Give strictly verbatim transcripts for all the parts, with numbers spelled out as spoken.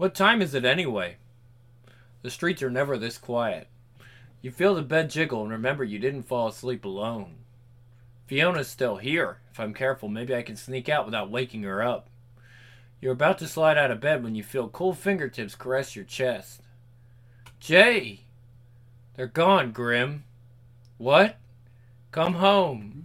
What time is it anyway? The streets are never this quiet. You feel the bed jiggle and remember you didn't fall asleep alone. Fiona's still here. If I'm careful, maybe I can sneak out without waking her up. You're about to slide out of bed when you feel cool fingertips caress your chest. Jay! They're gone, Grim. What? Come home.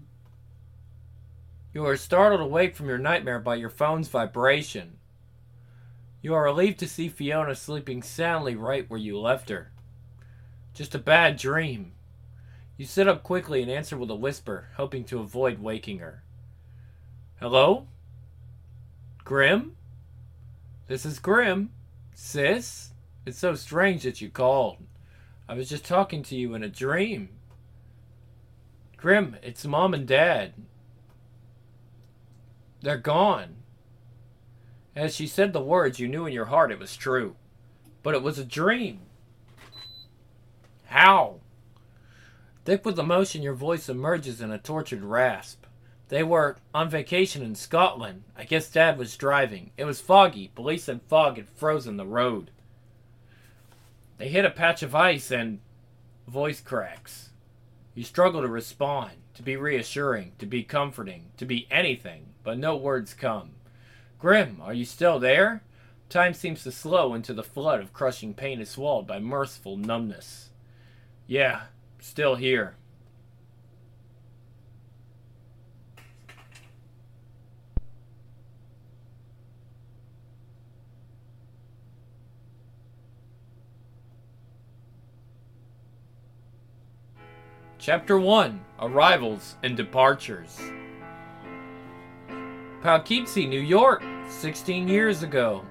You are startled awake from your nightmare by your phone's vibration. You are relieved to see Fiona sleeping soundly right where you left her. Just a bad dream. You sit up quickly and answer with a whisper, hoping to avoid waking her. Hello? Grim? This is Grim. Sis? It's so strange that you called. I was just talking to you in a dream. Grim, it's Mom and Dad. They're gone. As she said the words, you knew in your heart it was true. But it was a dream. How? Thick with emotion, your voice emerges in a tortured rasp. They were on vacation in Scotland. I guess Dad was driving. It was foggy. Police and fog had frozen the road. They hit a patch of ice and... voice cracks. You struggle to respond, to be reassuring, to be comforting, to be anything, but no words come. Grim, are you still there? Time seems to slow into the flood of crushing pain is swallowed by merciful numbness. Yeah, still here. Chapter one. Arrivals and Departures. Poughkeepsie, New York, sixteen years ago.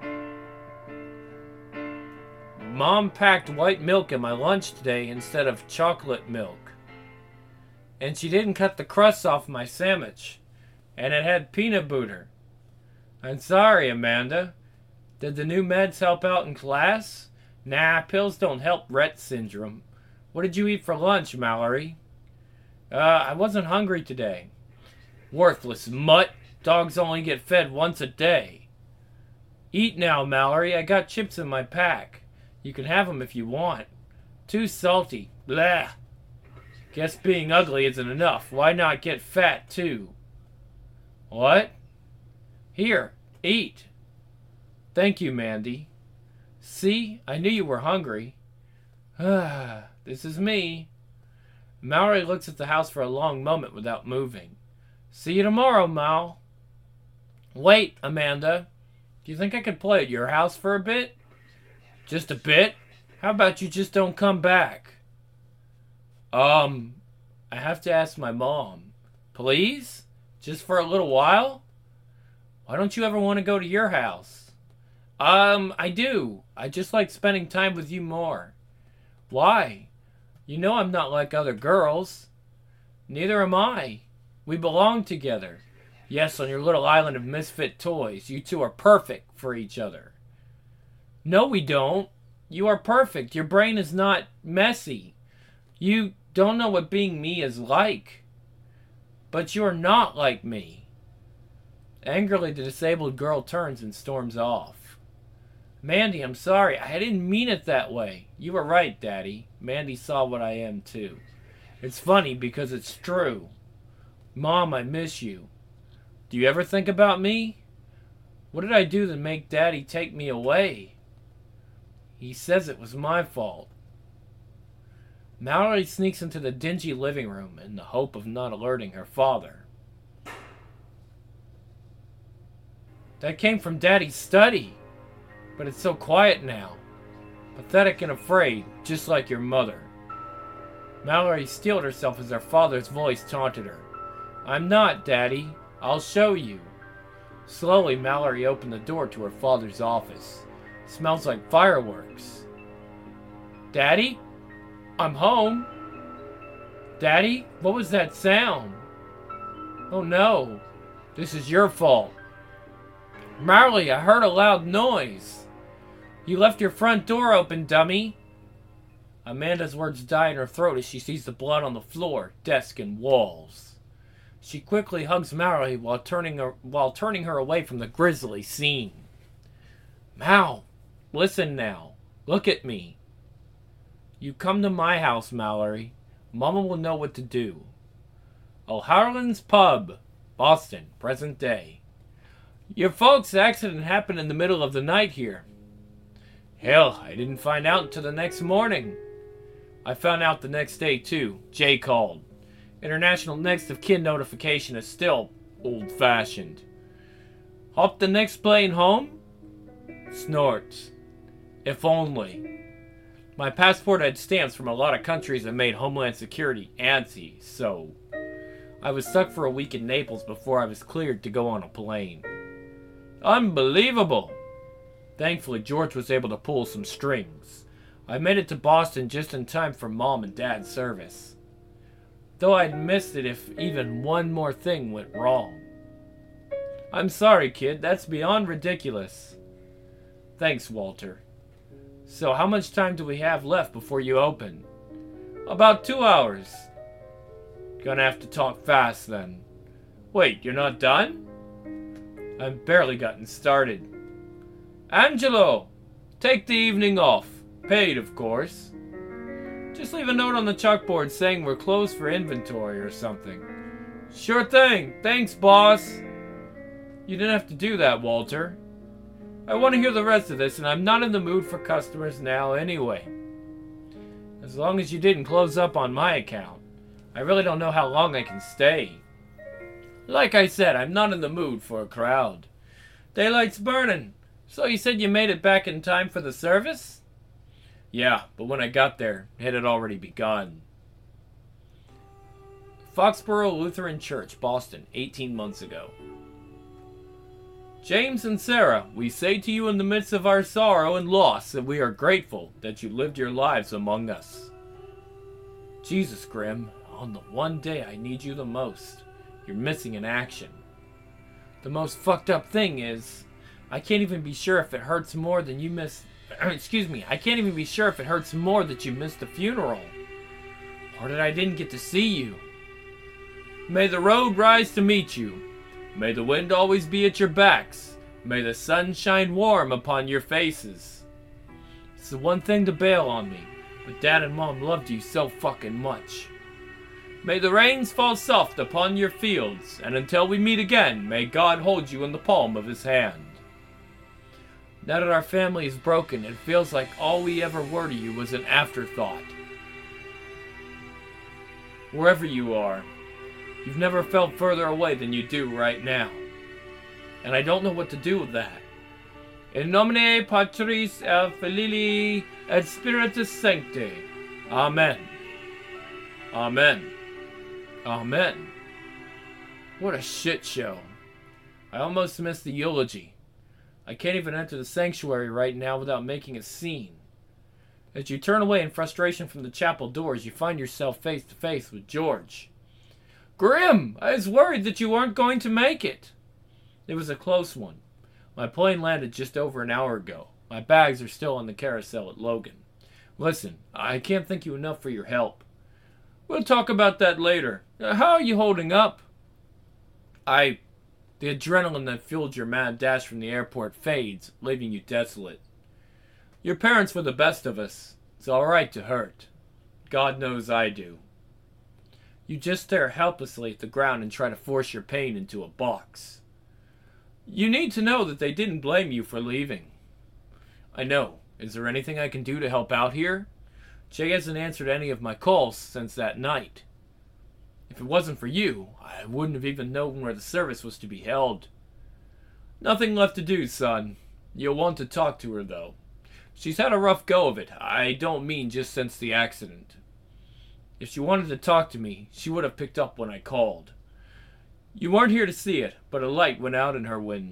Mom packed white milk in my lunch today instead of chocolate milk. And she didn't cut the crust off my sandwich. And it had peanut butter. I'm sorry, Amanda. Did the new meds help out in class? Nah, pills don't help Rett syndrome. What did you eat for lunch, Mallory? Uh, I wasn't hungry today. Worthless mutt. Dogs only get fed once a day. Eat now, Mallory. I got chips in my pack. You can have them if you want. Too salty. Blah. Guess being ugly isn't enough. Why not get fat, too? What? Here, eat. Thank you, Mandy. See? I knew you were hungry. Ah, this is me. Mallory looks at the house for a long moment without moving. See you tomorrow, Mal. Wait, Amanda. Do you think I could play at your house for a bit? Just a bit? How about you just don't come back? Um, I have to ask my mom. Please? Just for a little while? Why don't you ever want to go to your house? Um, I do. I just like spending time with you more. Why? You know I'm not like other girls. Neither am I. We belong together. Yes, on your little island of misfit toys. You two are perfect for each other. No, we don't. You are perfect. Your brain is not messy. You don't know what being me is like. But you're not like me. Angrily, the disabled girl turns and storms off. Mandy, I'm sorry. I didn't mean it that way. You were right, Daddy. Mandy saw what I am, too. It's funny because it's true. Mom, I miss you. Do you ever think about me? What did I do to make Daddy take me away? He says it was my fault. Mallory sneaks into the dingy living room in the hope of not alerting her father. That came from Daddy's study. But it's so quiet now. Pathetic and afraid, just like your mother. Mallory steeled herself as her father's voice taunted her. I'm not, Daddy. I'll show you. Slowly, Mallory opened the door to her father's office. Smells like fireworks. Daddy? I'm home. Daddy? What was that sound? Oh no. This is your fault. Mallory, I heard a loud noise. You left your front door open, dummy. Amanda's words die in her throat as she sees the blood on the floor, desk, and walls. She quickly hugs Mallory while turning her, while turning her away from the grisly scene. Mal, Listen now. Look at me. You come to my house, Mallory. Mama will know what to do. O'Harlan's Pub, Boston, present day. Your folks' accident happened in the middle of the night here. Hell, I didn't find out until the next morning. I found out the next day, too. Jay called. International next of kin notification is still old-fashioned. Hop the next plane home? Snorts. If only. My passport had stamps from a lot of countries that made Homeland Security antsy, so I was stuck for a week in Naples before I was cleared to go on a plane. Unbelievable! Thankfully, George was able to pull some strings. I made it to Boston just in time for Mom and Dad's service. Though I'd missed it if even one more thing went wrong. I'm sorry, kid. That's beyond ridiculous. Thanks, Walter. So how much time do we have left before you open? About two hours. Gonna have to talk fast then. Wait, you're not done? I've barely gotten started. Angelo, take the evening off. Paid, of course. Just leave a note on the chalkboard saying we're closed for inventory or something. Sure thing. Thanks, boss. You didn't have to do that, Walter. I want to hear the rest of this, and I'm not in the mood for customers now anyway. As long as you didn't close up on my account. I really don't know how long I can stay. Like I said, I'm not in the mood for a crowd. Daylight's burning. So you said you made it back in time for the service? Yeah, but when I got there, it had already begun. Foxborough Lutheran Church, Boston, eighteen months ago. James and Sarah, we say to you in the midst of our sorrow and loss that we are grateful that you lived your lives among us. Jesus, Grim, on the one day I need you the most, you're missing in action. The most fucked up thing is, I can't even be sure if it hurts more than you miss... Excuse me, I can't even be sure if it hurts more that you missed the funeral, or that I didn't get to see you. May the road rise to meet you. May the wind always be at your backs. May the sun shine warm upon your faces. It's the one thing to bail on me, but Dad and Mom loved you so fucking much. May the rains fall soft upon your fields, and until we meet again, may God hold you in the palm of his hand. Now that our family is broken, it feels like all we ever were to you was an afterthought. Wherever you are, you've never felt further away than you do right now. And I don't know what to do with that. In nomine Patris et Filii et Spiritus Sancti. Amen. Amen. Amen. What a shit show. I almost missed the eulogy. I can't even enter the sanctuary right now without making a scene. As you turn away in frustration from the chapel doors, you find yourself face to face with George. Grim, I was worried that you weren't going to make it. It was a close one. My plane landed just over an hour ago. My bags are still on the carousel at Logan. Listen, I can't thank you enough for your help. We'll talk about that later. Uh, how are you holding up? I... The adrenaline that fueled your mad dash from the airport fades, leaving you desolate. Your parents were the best of us. It's all right to hurt. God knows I do. You just stare helplessly at the ground and try to force your pain into a box. You need to know that they didn't blame you for leaving. I know. Is there anything I can do to help out here? Jay hasn't answered any of my calls since that night. If it wasn't for you, I wouldn't have even known where the service was to be held. Nothing left to do, son. You'll want to talk to her, though. She's had a rough go of it. I don't mean just since the accident. If she wanted to talk to me, she would have picked up when I called. You weren't here to see it, but a light went out in her when...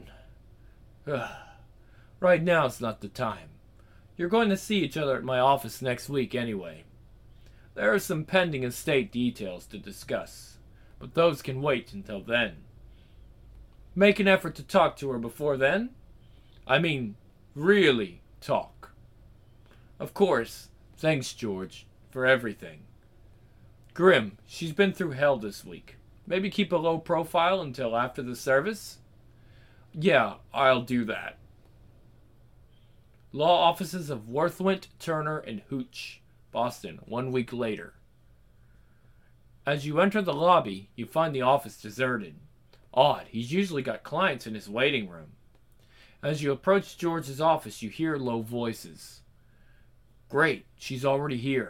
Right now's not the time. You're going to see each other at my office next week anyway. There are some pending estate details to discuss, but those can wait until then. Make an effort to talk to her before then. I mean, really talk. Of course, thanks, George, for everything. Grim, she's been through hell this week. Maybe keep a low profile until after the service? Yeah, I'll do that. Law offices of Worthwent, Turner, and Hooch, Boston, one week later. As you enter the lobby, you find the office deserted. Odd, he's usually got clients in his waiting room. As you approach George's office, you hear low voices. Great, she's already here.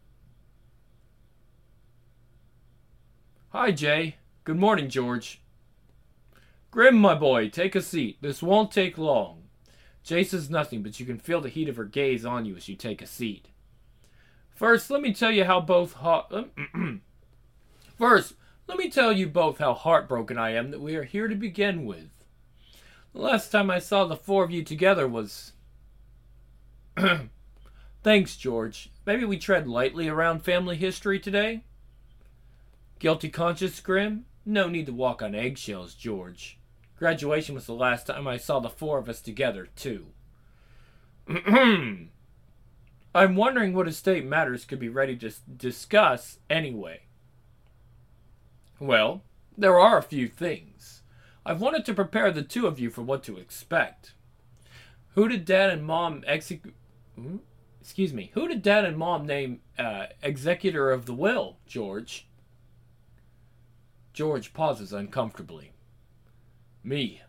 Hi, Jay. Good morning, George. Grim, my boy, take a seat. This won't take long. Jay says nothing, but you can feel the heat of her gaze on you as you take a seat. First, let me tell you how both hot... First, let me tell you both how heartbroken I am that we are here to begin with. The last time I saw the four of you together was... Thanks, George. Maybe we tread lightly around family history today? Guilty conscience, Grim? No need to walk on eggshells, George. Graduation was the last time I saw the four of us together, too. I'm wondering what estate matters could be ready to discuss anyway. Well, there are a few things. I've wanted to prepare the two of you for what to expect. Who did Dad and Mom execute... Excuse me. Who did Dad and Mom name uh, executor of the will, George? George pauses uncomfortably. Me.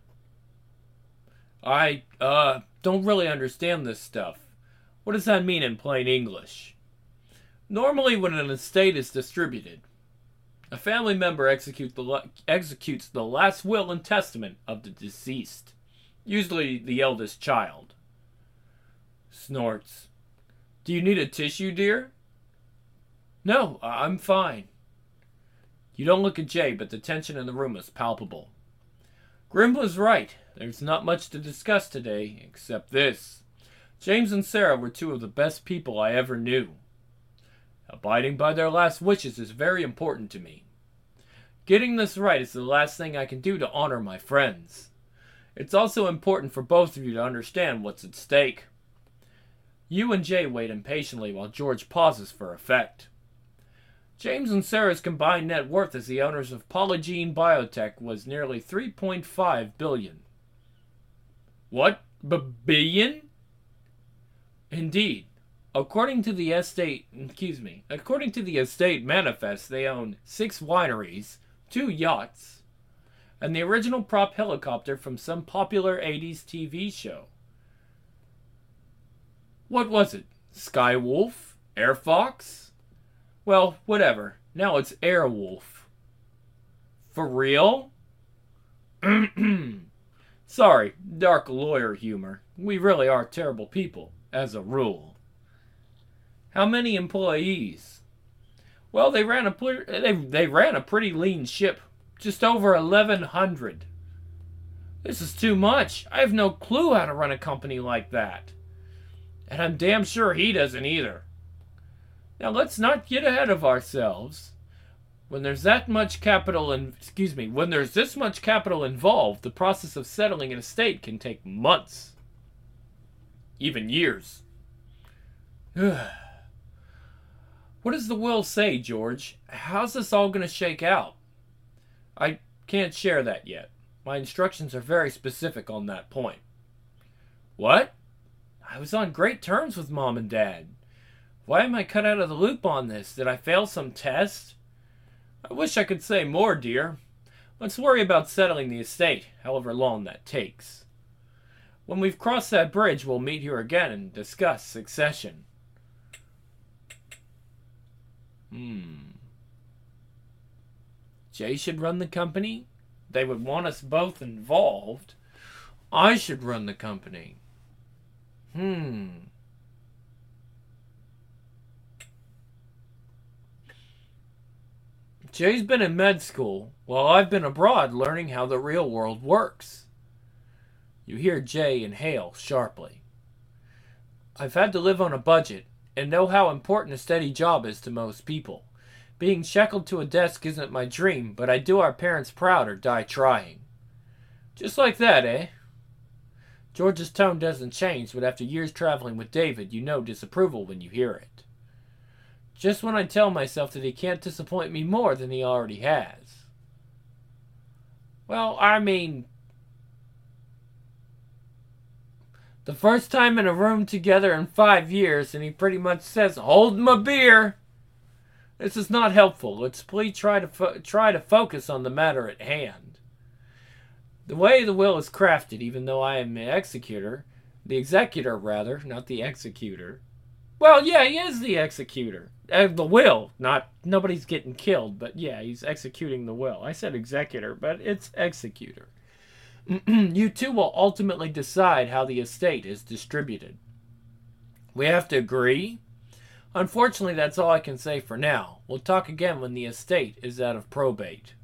I, uh, don't really understand this stuff. What does that mean in plain English? Normally when an estate is distributed, a family member execute the, executes the last will and testament of the deceased, usually the eldest child. Snorts. Do you need a tissue, dear? No, I'm fine. You don't look at Jay, but the tension in the room is palpable. Grim was right. There's not much to discuss today, except this. James and Sarah were two of the best people I ever knew. Abiding by their last wishes is very important to me. Getting this right is the last thing I can do to honor my friends. It's also important for both of you to understand what's at stake. You and Jay wait impatiently while George pauses for effect. James and Sarah's combined net worth as the owners of Polygene Biotech was nearly three point five billion dollars. What? B-billion? Indeed. According to the estate, excuse me, according to the estate manifest, they own six wineries, two yachts, and the original prop helicopter from some popular eighties T V show. What was it? Skywolf? Air Fox? Well, whatever. Now it's Airwolf. For real? Sorry, dark lawyer humor. We really are terrible people, as a rule. How many employees? Well, they ran a they they ran a pretty lean ship, just over eleven hundred. This is too much. I have no clue how to run a company like that, and I'm damn sure he doesn't either. Now let's not get ahead of ourselves. When there's that much capital in, excuse me, when there's this much capital involved, the process of settling an estate can take months, even years. What does the will say, George? How's this all going to shake out? I can't share that yet. My instructions are very specific on that point. What? I was on great terms with Mom and Dad. Why am I cut out of the loop on this? Did I fail some test? I wish I could say more, dear. Let's worry about settling the estate, however long that takes. When we've crossed that bridge, we'll meet here again and discuss succession. Hmm. Jay should run the company? They would want us both involved. I should run the company. Hmm. Jay's been in med school, while I've been abroad learning how the real world works. You hear Jay inhale sharply. I've had to live on a budget, and know how important a steady job is to most people. Being shackled to a desk isn't my dream, but I'd do our parents proud or die trying. Just like that, eh? George's tone doesn't change, but after years traveling with David, you know disapproval when you hear it. Just when I tell myself that he can't disappoint me more than he already has. Well, I mean... The first time in a room together in five years, and he pretty much says, "Hold my beer." This is not helpful. Let's please try to fo- try to focus on the matter at hand. The way the will is crafted, even though I am the executor, the executor rather, not the executor. Well, yeah, he is the executor. Uh, the will, not nobody's getting killed, but yeah, he's executing the will. I said executor, but it's executor. You two will ultimately decide how the estate is distributed. We have to agree? Unfortunately, that's all I can say for now. We'll talk again when the estate is out of probate.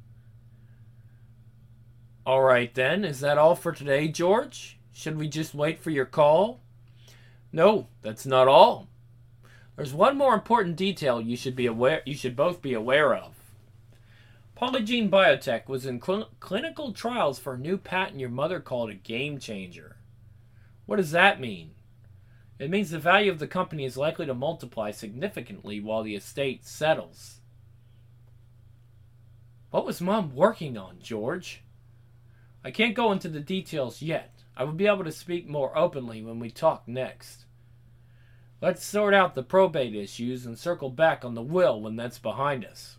Alright then, is that all for today, George? Should we just wait for your call? No, that's not all. There's one more important detail you should be aware you should both be aware of. Polygene Biotech was in cl- clinical trials for a new patent your mother called a game changer. What does that mean? It means the value of the company is likely to multiply significantly while the estate settles. What was Mom working on, George? I can't go into the details yet. I will be able to speak more openly when we talk next. Let's sort out the probate issues and circle back on the will when that's behind us.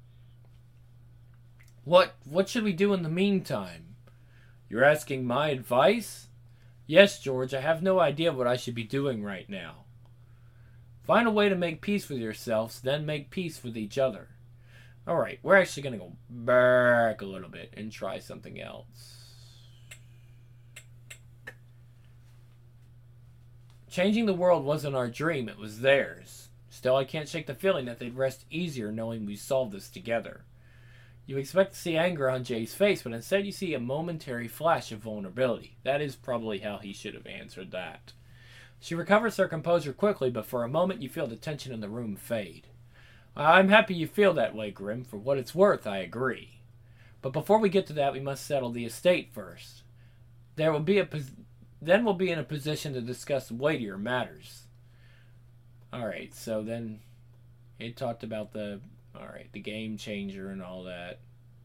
What what should we do in the meantime? You're asking my advice? Yes, George, I have no idea what I should be doing right now. Find a way to make peace with yourselves, then make peace with each other. Alright, we're actually going to go back a little bit and try something else. Changing the world wasn't our dream, it was theirs. Still, I can't shake the feeling that they'd rest easier knowing we solved this together. You expect to see anger on Jay's face, but instead you see a momentary flash of vulnerability. That is probably how he should have answered that. She recovers her composure quickly, but for a moment you feel the tension in the room fade. I'm happy you feel that way, Grim. For what it's worth, I agree. But before we get to that, we must settle the estate first. There will be a pos- then we'll be in a position to discuss weightier matters. Alright, so then it talked about the alright, the game changer and all that.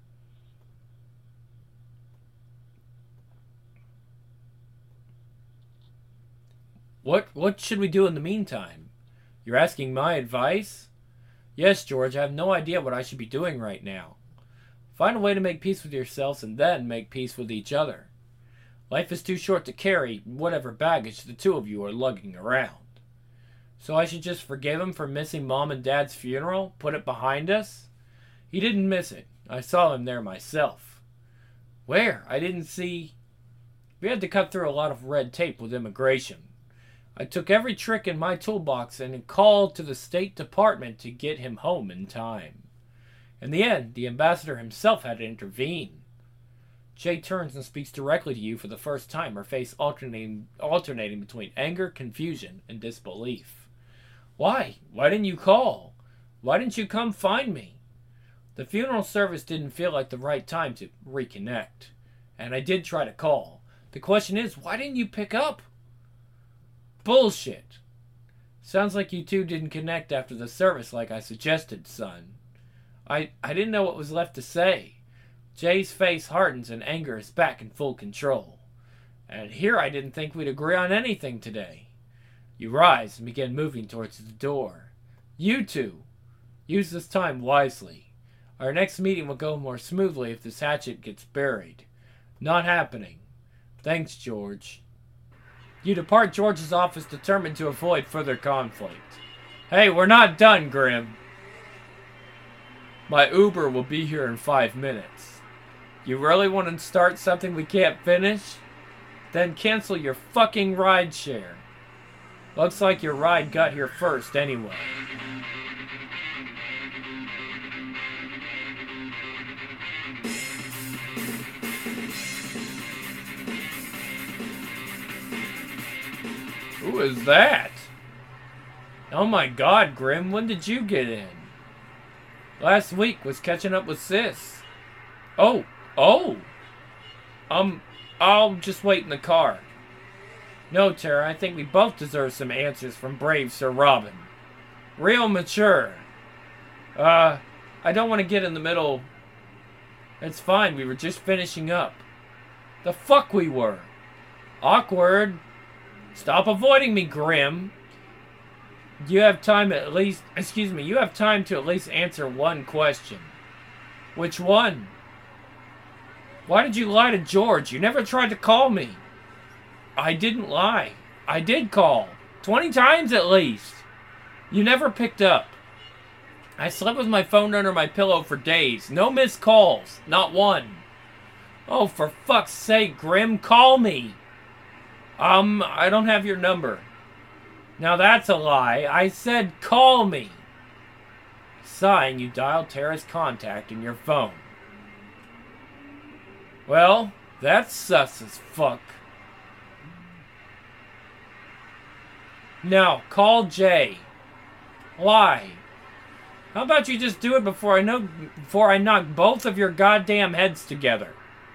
What what should we do in the meantime? You're asking my advice? Yes, George, I have no idea what I should be doing right now. Find a way to make peace with yourselves and then make peace with each other. Life is too short to carry whatever baggage the two of you are lugging around. So I should just forgive him for missing Mom and Dad's funeral? Put it behind us? He didn't miss it. I saw him there myself. Where? I didn't see... We had to cut through a lot of red tape with immigration. I took every trick in my toolbox and called to the State Department to get him home in time. In the end, the ambassador himself had to intervene. Jay turns and speaks directly to you for the first time, her face alternating, alternating between anger, confusion, and disbelief. Why? Why didn't you call? Why didn't you come find me? The funeral service didn't feel like the right time to reconnect. And I did try to call. The question is, why didn't you pick up? Bullshit. Sounds like you two didn't connect after the service like I suggested, son. I, I didn't know what was left to say. Jay's face hardens and anger is back in full control. And here I didn't think we'd agree on anything today. You rise and begin moving towards the door. You two, use this time wisely. Our next meeting will go more smoothly if this hatchet gets buried. Not happening. Thanks, George. You depart George's office determined to avoid further conflict. Hey, we're not done, Grim. My Uber will be here in five minutes. You really want to start something we can't finish? Then cancel your fucking ride share. Looks like your ride got here first anyway. Who is that? Oh my god, Grim, when did you get in? Last week was catching up with Sis. Oh, oh! Um, I'll just wait in the car. No, Tara, I think we both deserve some answers from brave Sir Robin. Real mature. Uh, I don't want to get in the middle. It's fine, we were just finishing up. The fuck we were. Awkward. Stop avoiding me, Grim. You have time at least, excuse me, you have time to at least answer one question. Which one? Why did you lie to George? You never tried to call me. I didn't lie. I did call. Twenty times at least. You never picked up. I slept with my phone under my pillow for days. No missed calls. Not one. Oh, for fuck's sake, Grim, call me. Um, I don't have your number. Now that's a lie. I said call me. Sighing, you dial Tara's contact in your phone. Well, that's sus as fuck. Now, call Jay. Why? How about you just do it before I know before I knock both of your goddamn heads together?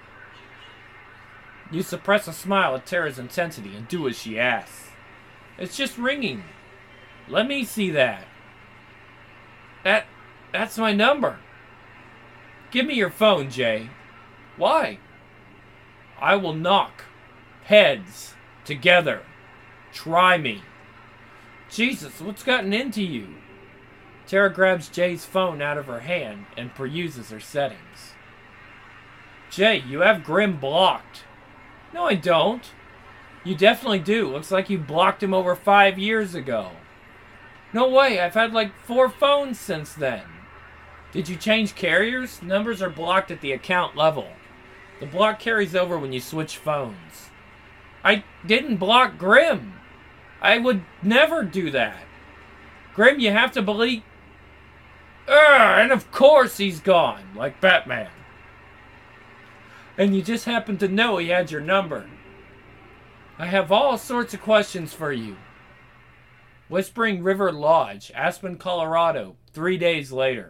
You suppress a smile at Tara's intensity and do as she asks. It's just ringing. Let me see that. That, that's my number. Give me your phone, Jay. Why? I will knock heads together. Try me. Jesus, what's gotten into you? Tara grabs Jay's phone out of her hand and peruses her settings. Jay, you have Grim blocked. No, I don't. You definitely do. Looks like you blocked him over five years ago. No way, I've had like four phones since then. Did you change carriers? Numbers are blocked at the account level. The block carries over when you switch phones. I didn't block Grim. I would never do that. Grim, you have to believe... Urgh, and of course he's gone, like Batman. And you just happen to know he had your number. I have all sorts of questions for you. Whispering River Lodge, Aspen, Colorado, three days later.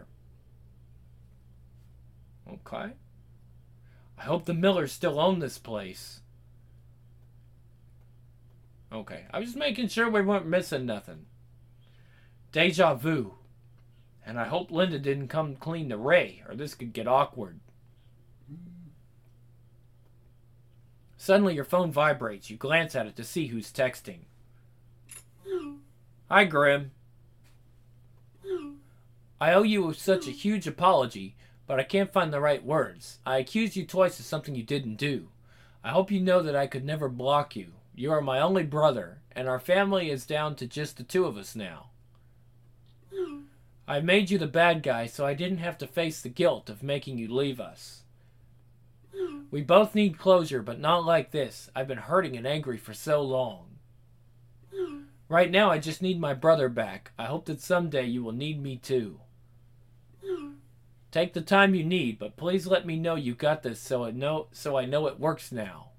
Okay. I hope the Millers still own this place. Okay, I was just making sure we weren't missing nothing. Deja vu. And I hope Linda didn't come clean to Ray, or this could get awkward. Suddenly your phone vibrates. You glance at it to see who's texting. Hi, Grim. I owe you such a huge apology, but I can't find the right words. I accused you twice of something you didn't do. I hope you know that I could never block you. You are my only brother, and our family is down to just the two of us now. I made you the bad guy so I didn't have to face the guilt of making you leave us. We both need closure, but not like this. I've been hurting and angry for so long. Right now, I just need my brother back. I hope that someday you will need me too. Take the time you need, but please let me know you got this so I know, so I know it works now.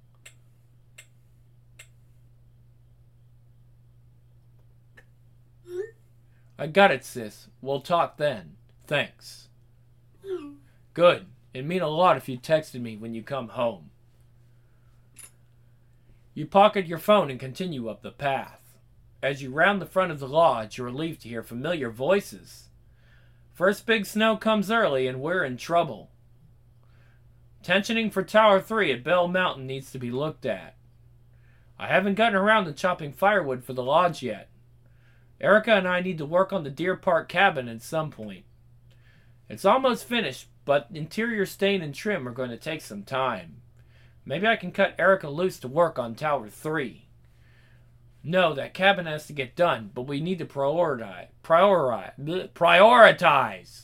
I got it, sis. We'll talk then. Thanks. Good. It'd mean a lot if you texted me when you come home. You pocket your phone and continue up the path. As you round the front of the lodge, you're relieved to hear familiar voices. First big snow comes early and we're in trouble. Tensioning for Tower three at Bell Mountain needs to be looked at. I haven't gotten around to chopping firewood for the lodge yet. Erica and I need to work on the Deer Park cabin at some point. It's almost finished, but interior stain and trim are going to take some time. Maybe I can cut Erica loose to work on Tower three. No, that cabin has to get done, but we need to prioritize. Prioritize. Prioritize.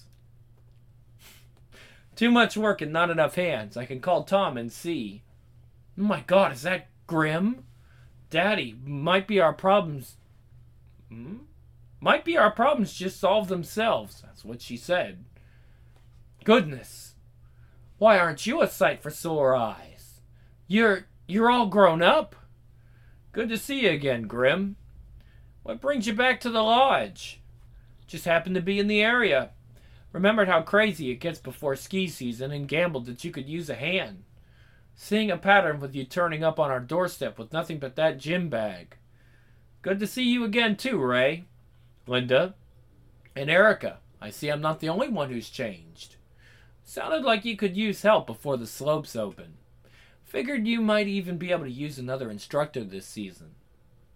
Too much work and not enough hands. I can call Tom and see. Oh my God, is that Grim? Daddy, might be our problems... Hmm? Might be our problems just solve themselves. That's what she said. Goodness. Why aren't you a sight for sore eyes? You're... you're all grown up? Good to see you again, Grim. What brings you back to the lodge? Just happened to be in the area. Remembered how crazy it gets before ski season and gambled that you could use a hand. Seeing a pattern with you turning up on our doorstep with nothing but that gym bag. Good to see you again too, Ray. Linda. And Erica. I see I'm not the only one who's changed. Sounded like you could use help before the slopes open. Figured you might even be able to use another instructor this season.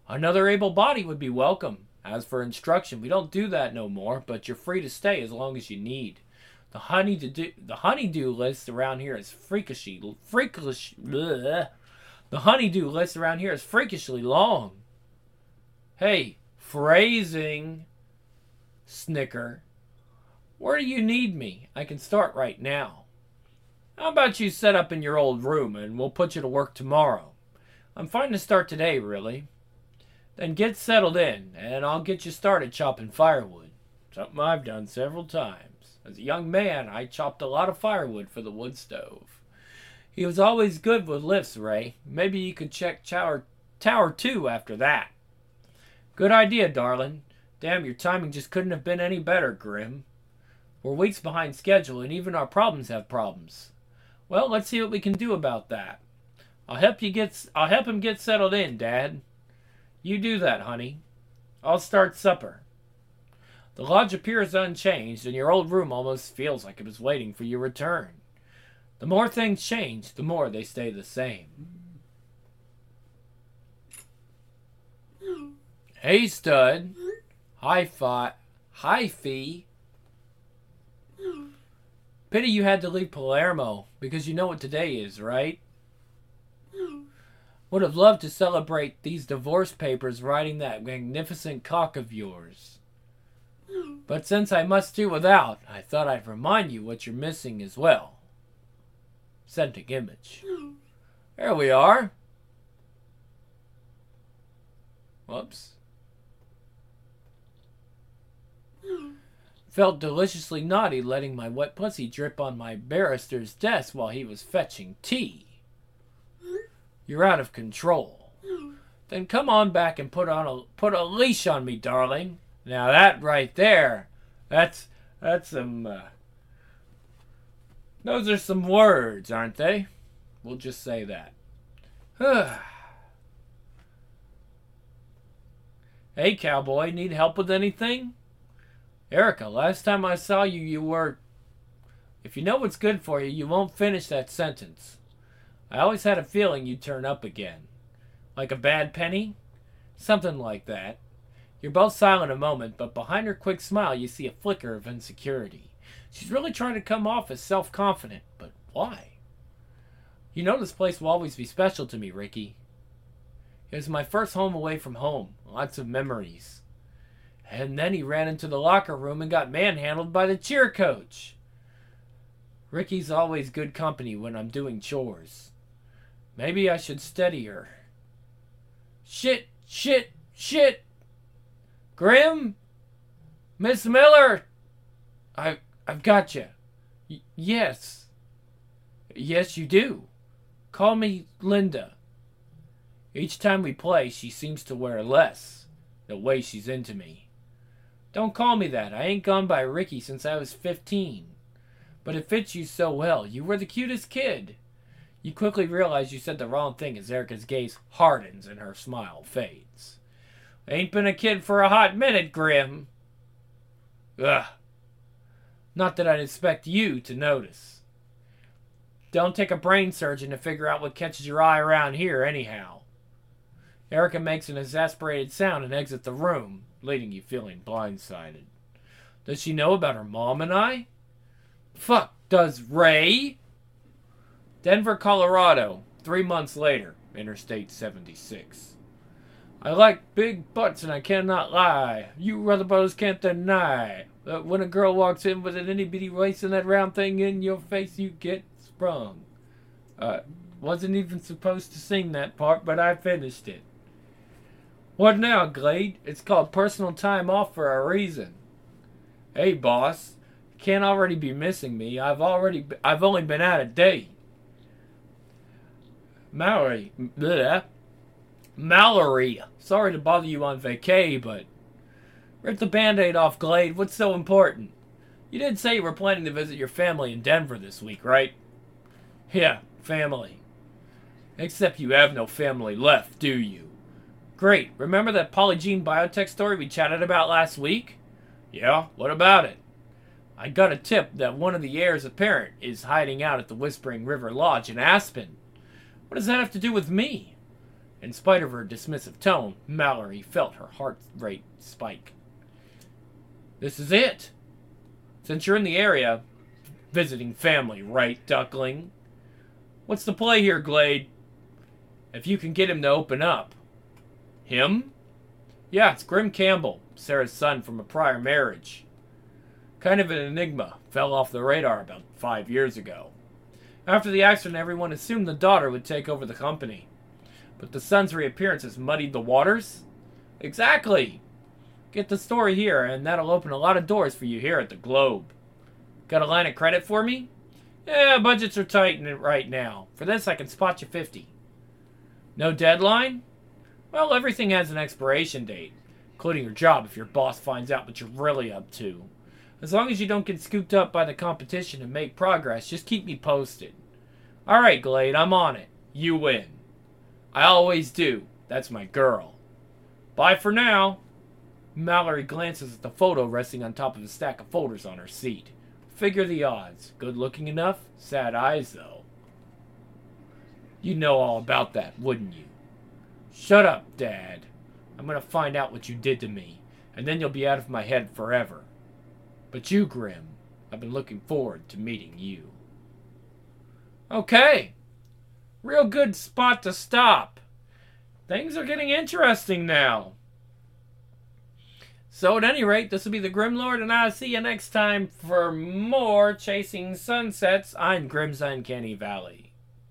Another able body would be welcome. As for instruction, we don't do that no more, but you're free to stay as long as you need. The honeydew, the honeydew list around here is freakishly, freakish, bleh. The honeydew list around here is freakishly long. Hey, phrasing, snicker. Where do you need me? I can start right now. How about you set up in your old room and we'll put you to work tomorrow? I'm fine to start today, really. Then get settled in, and I'll get you started chopping firewood. Something I've done several times. As a young man, I chopped a lot of firewood for the wood stove. He was always good with lifts, Ray. Maybe you could check Tower, tower two after that. Good idea, darling. Damn, your timing just couldn't have been any better, Grim. We're weeks behind schedule, and even our problems have problems. Well, let's see what we can do about that. I'll help you get. I'll help him get settled in, Dad. You do that, honey. I'll start supper. The lodge appears unchanged, and your old room almost feels like it was waiting for your return. The more things change, the more they stay the same. Hey, stud. Hi, fi. Hi, fee. Pity you had to leave Palermo, because you know what today is, right? Would have loved to celebrate these divorce papers riding that magnificent cock of yours. But since I must do without, I thought I'd remind you what you're missing as well. Sending image. There we are. Whoops. Felt deliciously naughty letting my wet pussy drip on my barrister's desk while he was fetching tea. You're out of control. Then come on back and put on a put a leash on me, darling. Now that right there, that's that's some. Uh, those are some words, aren't they? We'll just say that. Hey, cowboy, need help with anything? Erica, last time I saw you, you were. If you know what's good for you, you won't finish that sentence. I always had a feeling you'd turn up again. Like a bad penny? Something like that. You're both silent a moment, but behind her quick smile you see a flicker of insecurity. She's really trying to come off as self-confident, but why? You know this place will always be special to me, Ricky. It was my first home away from home. Lots of memories. And then he ran into the locker room and got manhandled by the cheer coach. Ricky's always good company when I'm doing chores. Maybe I should steady her. Shit, shit, shit! Grim? Miss Miller! I, I've got you. Y- yes. Yes, you do. Call me Linda. Each time we play, she seems to wear less. The way she's into me. Don't call me that. I ain't gone by Ricky since I was fifteen. But it fits you so well. You were the cutest kid. You quickly realize you said the wrong thing as Erica's gaze hardens and her smile fades. Ain't been a kid for a hot minute, Grim. Ugh. Not that I'd expect you to notice. Don't take a brain surgeon to figure out what catches your eye around here, anyhow. Erica makes an exasperated sound and exits the room, leaving you feeling blindsided. Does she know about her mom and I? Fuck, does Ray? Denver, Colorado, three months later, Interstate seventy-six. I like big butts and I cannot lie. You rubber brothers can't deny that when a girl walks in with an itty bitty waist and that round thing in your face, you get sprung. Uh, wasn't even supposed to sing that part, but I finished it. What now, Glade? It's called personal time off for a reason. Hey, boss. You can't already be missing me. I've already, I've only been out a day. Mallory, bleh. Mallory, sorry to bother you on vacay, but rip the band-aid off, Glade. What's so important? You did say you were planning to visit your family in Denver this week, right? Yeah, family. Except you have no family left, do you? Great. Remember that Polygene Biotech story we chatted about last week? Yeah, what about it? I got a tip that one of the heirs apparent is hiding out at the Whispering River Lodge in Aspen. What does that have to do with me? In spite of her dismissive tone, Mallory felt her heart rate spike. This is it. Since you're in the area, visiting family, right, duckling? What's the play here, Glade? If you can get him to open up. Him? Yeah, it's Grim Campbell, Sarah's son from a prior marriage. Kind of an enigma. Fell off the radar about five years ago. After the accident, everyone assumed the daughter would take over the company. But the son's reappearance has muddied the waters? Exactly! Get the story here, and that'll open a lot of doors for you here at the Globe. Got a line of credit for me? Yeah, budgets are tight right now. For this, I can spot you fifty. No deadline? Well, everything has an expiration date, including your job if your boss finds out what you're really up to. As long as you don't get scooped up by the competition and make progress, just keep me posted. Alright, Glade, I'm on it. You win. I always do. That's my girl. Bye for now. Mallory glances at the photo resting on top of a stack of folders on her seat. Figure the odds. Good looking enough? Sad eyes, though. You'd know all about that, wouldn't you? Shut up, Dad. I'm gonna find out what you did to me, and then you'll be out of my head forever. But you, Grim, I've been looking forward to meeting you. Okay. Real good spot to stop. Things are getting interesting now. So at any rate, this will be the Grimlord, and I'll see you next time for more Chasing Sunsets. I'm Grim's Uncanny Valley.